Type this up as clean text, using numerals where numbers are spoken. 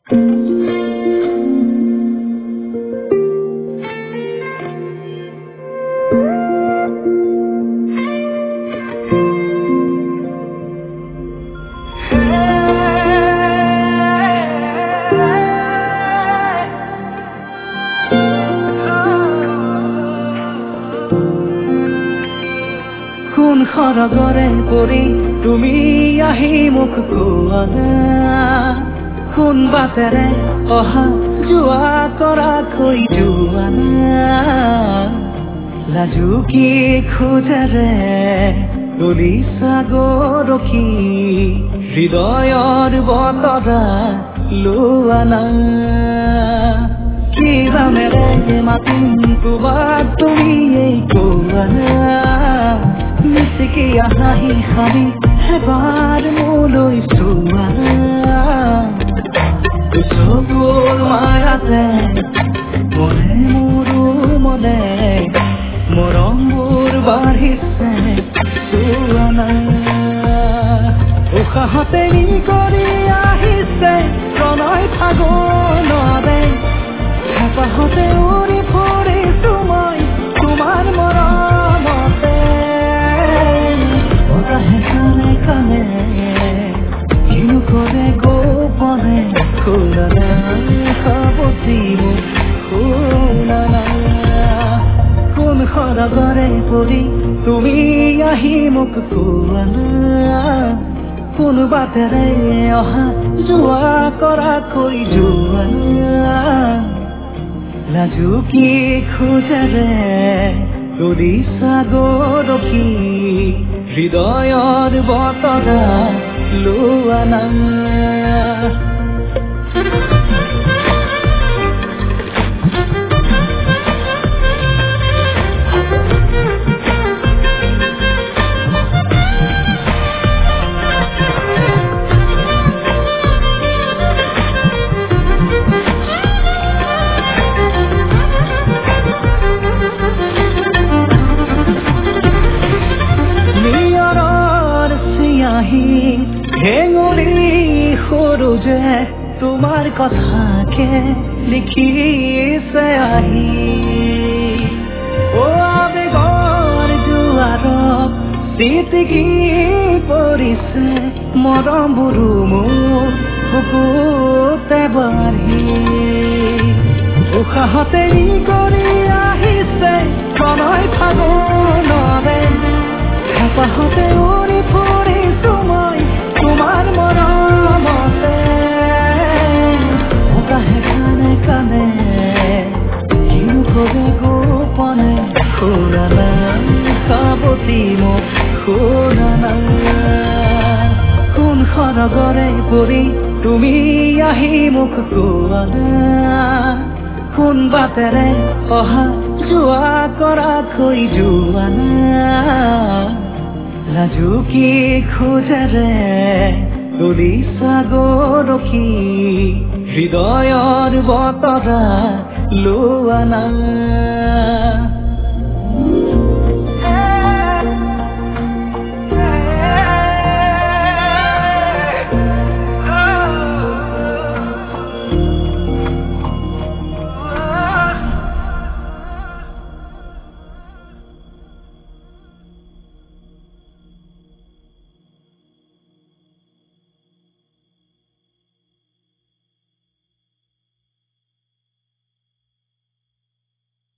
কোন খৰগৰে পৰি তুমি আহি মোক কোৱানা কোন বাটেৰে অহা যোৱা কৰাকৈ যোৱানা লাজু কি খোজেৰে দলিছা গৰখি হৃদয়ৰ বতৰা লোৱানা কি বামেৰে মাতিম তোমাক তুমি এই কোৱানা মিছিকিয়া হাঁহি হাঁহি এবাৰ মোলৈ চোৱা চকুৰ মায়াতে মনে মোৰো মনে মৰমবোৰ বাঢ়িছে চোৱা না উশাহতে কৰি আহিছে প্ৰণয় ফাগুনৰে হেঁপাহতে উৰি ফুৰিছো মই তোমাৰ মৰমতে কানে কানে কিনো কৰে গোপনে খুলনা সাৱতি মোক খুলনা কোন খৰগৰে পৰি তুমি আহি মোক কোৱানা কোন বাটেৰে অহা যোৱা কৰাকৈ যোৱানা লাজু কি খোজেৰে দলিছা গৰখি হৃদয়ৰ বতৰা লোৱানা হেঙুলি সৰু যে তোমাৰ কথাকে লিখিছে আহি আবেগৰ জোৱাৰত চিটিকি পৰিছে মৰমবোৰো মোৰ বুকুতে বাঢ়ি উশাহতে কৰি আহিছে প্ৰণয় ফাগুনৰে হেঁপাহতে উৰি ফুৰিছো মই তোমাৰ মৰমতে কানে কানে কিনো কৰে গোপনে খুলনা সাৱতি মোক খুলনা কোন খৰগৰে পৰি তুমি আহি মোক কোৱানা কোন বাটেৰে অহা যোৱা কৰাকৈ যোৱানা লাজু কি খোজেৰে দলিছা গৰখি হৃদয়ৰ বতৰা লোৱানা